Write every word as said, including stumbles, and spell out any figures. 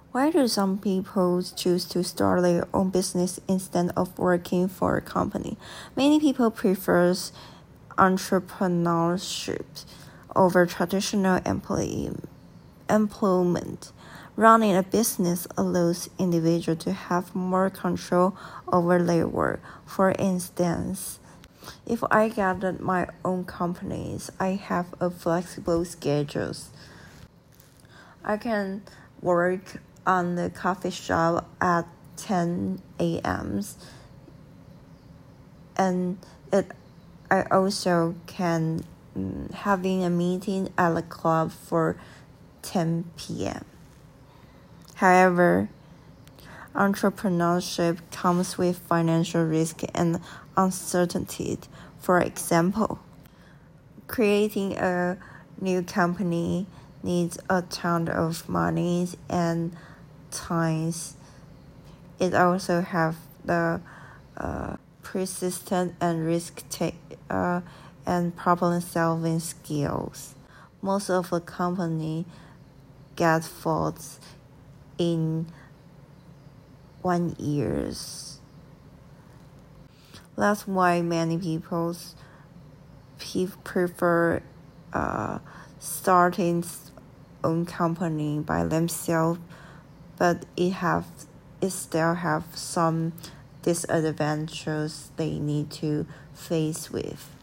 Why do some people choose to start their own business instead of working for a company? Many people prefer entrepreneurship over traditional employee, employment. Running a business allows individuals to have more control over their work. For instance, if I get my own companies, I have a flexible schedule. I can work on the coffee shop at ten a.m. and it I also can um, having a meeting at the club for ten p.m. However, entrepreneurship comes with financial risk and uncertainty. For example, creating a new company needs a ton of money and time. It also have the uh, persistent and risk take uh, and problem solving skills. Most of the company get faults in one years. That's why many people prefer uh, starting own company by themselves, but it have it still have some disadvantages they need to face with.